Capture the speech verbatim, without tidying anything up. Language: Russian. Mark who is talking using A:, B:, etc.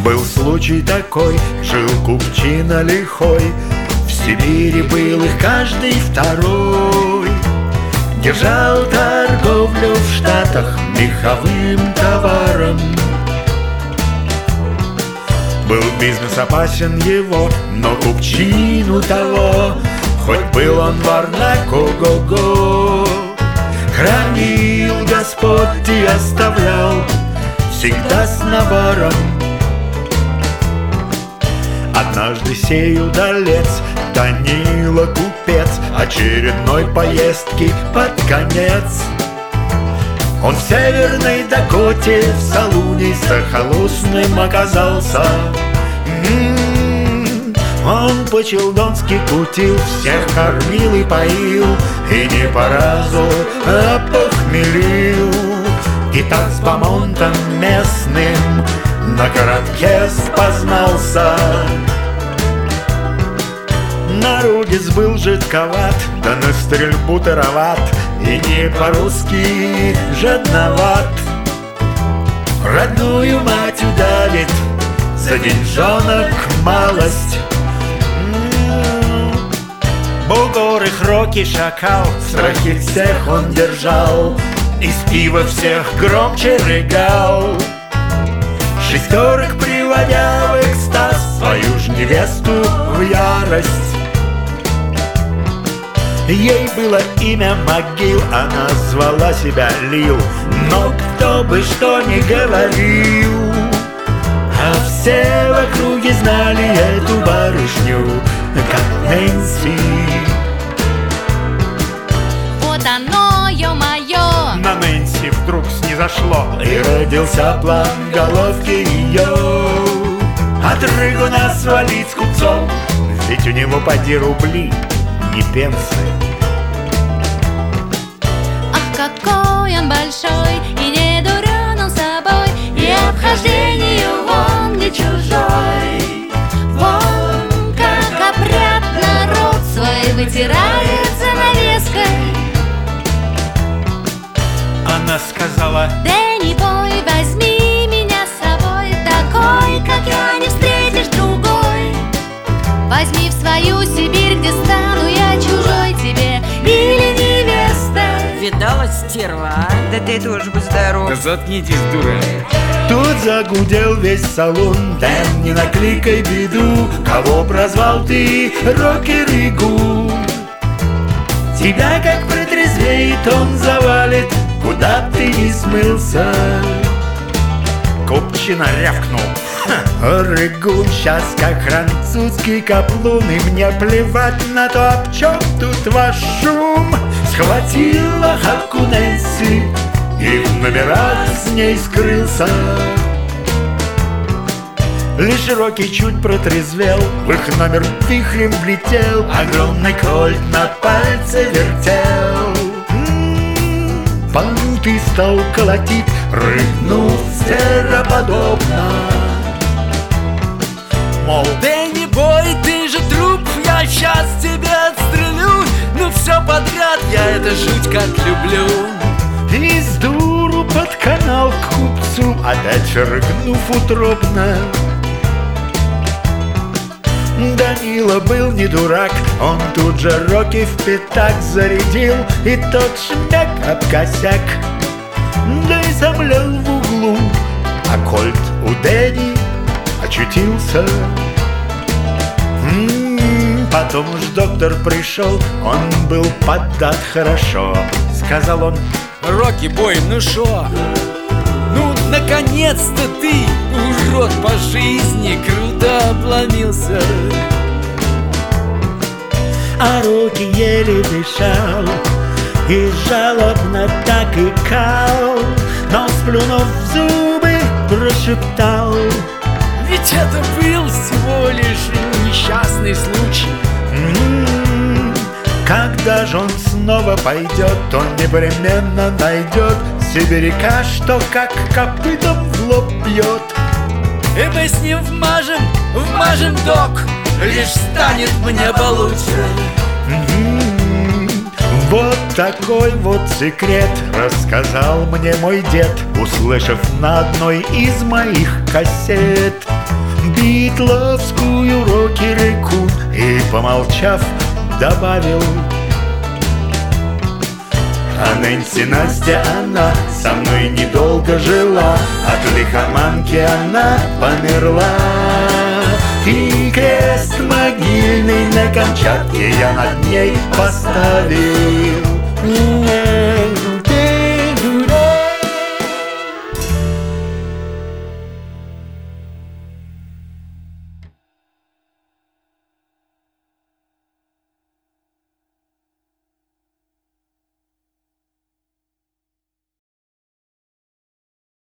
A: Был случай такой, жил купчина лихой, в Сибири был их каждый второй. Держал торговлю в Штатах меховым товаром. Был бизнес опасен его, но купчину того, хоть был он варнак, ого-го, хранил Господь и оставлял всегда с наваром. Однажды сей удалец, Данила купец, очередной поездки под конец. Он в Северной Дакоте в салуне захолустным оказался. М-м-м, он по-челдонски кутил, всех кормил и поил, и не по разу опохмелил. И так с бомонтом местным на коротке спознался. Народец был жидковат, да на стрельбу тароват, и не по-русски жадноват. Родную мать удавит, за деньжонок малость. М-м-м. Бугор и хроки шакал, в страхе всех он держал, из пива всех громче рыгал. Шестерок приводя в экстаз, свою ж невесту в ярость. Ей было имя Могил, она звала себя Лил, но кто бы что ни говорил, а все в округе знали эту барышню как Нэнси.
B: Вот оно, ё-моё,
A: на Нэнси вдруг снизошло, и родился план головки ее. От рыгуна свалить с купцом, ведь у него поди рубли, не пенсы.
B: Ах, какой он большой, и не дурен он собой, и обхождению он не чужой. Вон как опрятно рот свой вытирает занавеской.
A: Она сказала:
B: да не бой, возьми меня с собой, такой, как я, не встретишь другой. Возьми в свою Сибирь, где стану я чужой тебе или невеста.
C: Видала, стерва, а? Да ты тоже будь здоров.
D: Да заткнитесь, дура.
A: Тут загудел весь салон, да не накликай беду, кого прозвал ты рокеригу. Тебя как протрезвеет он завалит, куда ты не смылся. Купчина рявкнул: рыгун сейчас как французский каплун, и мне плевать на то, об чем тут ваш шум. Схватил охапку Нэнси и в номерах с ней скрылся. Лишь Рокки чуть протрезвел, в их номер вихрем влетел, огромный кольт на пальце вертел. М-м-м, понты стал колотить, рыгнув звероподобно. Мол,
D: Да не бой, ты же труп, я сейчас тебя отстрелю. Ну все подряд, я это жуть как люблю.
A: и с дуру под канал к купцу, опять рыгнув утробно. Данила был не дурак, он тут же Рокки в пятак зарядил, и тот шмяк об косяк, да и замлел в углу, а кольт у Дэни очутился. М-м-м, потом уж доктор пришел, он был поддат хорошо. Сказал он:
D: Рокки бой, ну шо? Ну, наконец-то ты, урод по жизни, круто обломился.
A: а Рокки еле дышал и жалобно так икал, но, сплюнув в зубы, прошептал:
D: Ведь это был всего лишь несчастный случай.
A: «М-м-м, когда же он снова пойдет, он непременно найдет сибиряка, что как копытом в лоб бьет.
D: И мы с ним вмажем, вмажем, док, лишь станет мне получше.
A: М-м-м, вот такой вот секрет рассказал мне мой дед, услышав на одной из моих кассет. Дитловскую рокерику и, помолчав, добавил: а Нэнси Настя, она со мной недолго жила, от лихоманки она померла. И крест могильный на Камчатке я над ней поставил.